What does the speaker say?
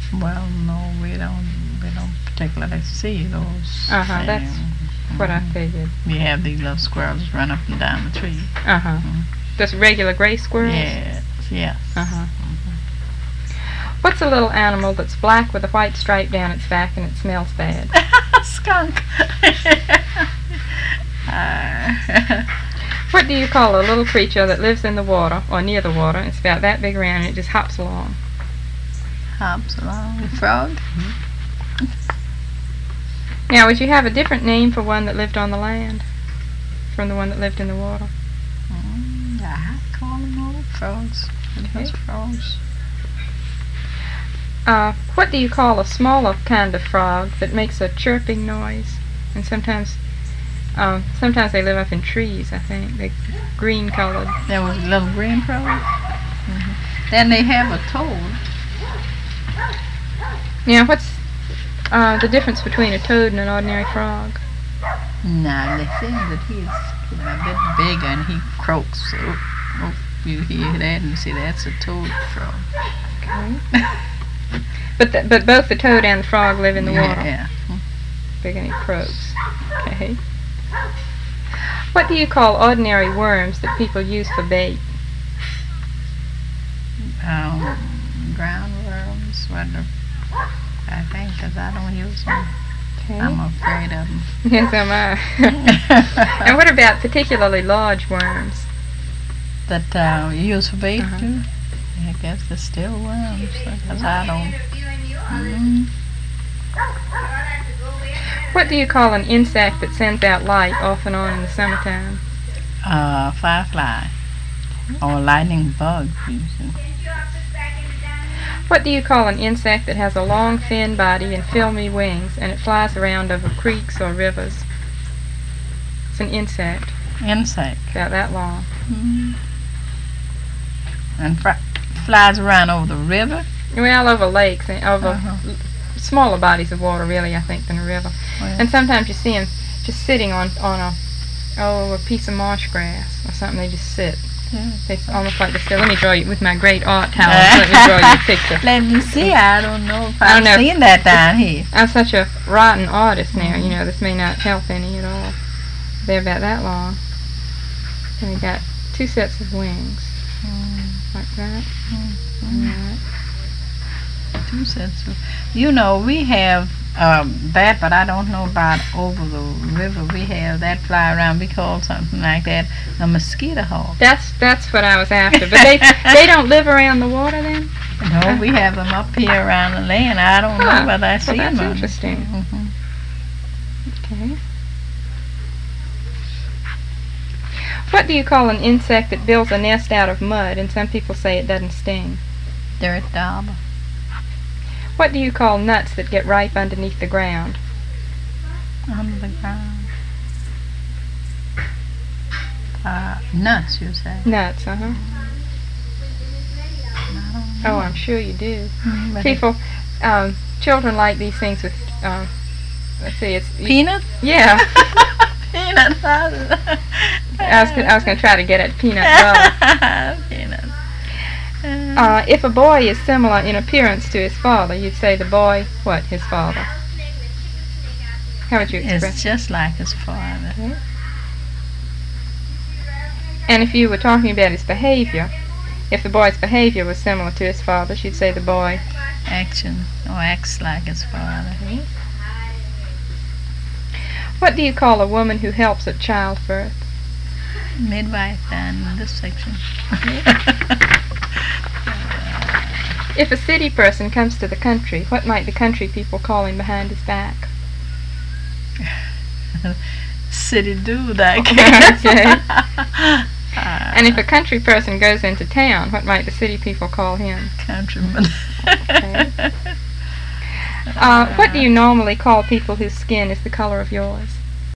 Well, no, we don't particularly see those. That's what I figured. We have these little squirrels run up and down the tree. Just regular gray squirrels? Yes. What's a little animal that's black with a white stripe down its back and it smells bad? Skunk. What do you call a little creature that lives in the water or near the water? It's about that big around and it just hops along. Hops along. Frog. Now, would you have a different name for one that lived on the land from the one that lived in the water? I call them all frogs. Those frogs. What do you call a smaller kind of frog that makes a chirping noise? And sometimes they live up in trees, I think. They're green colored. There was a little green frog. Then they have a toad. Now, what's the difference between a toad and an ordinary frog? Now, they say that he's a bit bigger and he croaks. So, you hear that and see that's a toad frog. Okay. But both the toad and the frog live in the water. Yeah. Big and he croaks. Okay. What do you call ordinary worms that people use for bait? Ground worms. I think, because I don't use them. Okay. I'm afraid of them. Yes, am I. And what about particularly large worms? That you use for bait too? I guess they're still worms, because I don't. What do you call an insect that sends out light off and on in the summertime? Firefly. Or lightning bug, usually. What do you call an insect that has a long thin body and filmy wings and it flies around over creeks or rivers? It's an insect. Insect. About that long. And flies around over the river? Well, over lakes and over smaller bodies of water, really, I think, than a river. Well, and sometimes you see them just sitting on a piece of marsh grass or something. They just sit. They almost like they're still. Let me draw you with my great art talent. Let me draw you a picture. Let me see. I don't know if I've seen that down here. I'm such a rotten artist now. You know, this may not help any at all. They're about that long. And they got two sets of wings. Like that. Two sets of. You know, we have that, but I don't know about over the river. We have that fly around. We call something like that a mosquito hawk. That's what I was after. But they don't live around the water then? No, we have them up here around the land. I don't know whether I see them. That's interesting. Okay. What do you call an insect that builds a nest out of mud, and some people say it doesn't sting? Dirt dauber. What do you call nuts that get ripe underneath the ground? Under the ground. Nuts, you say? Nuts, Oh, I'm sure you do. People, children like these things with, let's see, it's... Peanuts? Yeah. Peanuts. I was going to try to get at peanut butter. Peanuts. If a boy is similar in appearance to his father, you'd say the boy, what, his father? How would you express it? It's just like his father. Okay. And if you were talking about his behavior, if the boy's behavior was similar to his father's, you'd say the boy... acts like his father. Okay. What do you call a woman who helps at childbirth? Midwife down in this section. If a city person comes to the country, what might the country people call him behind his back? City dude, I guess. Okay. And if a country person goes into town, what might the city people call him? Countryman. Okay. What do you normally call people whose skin is the color of yours?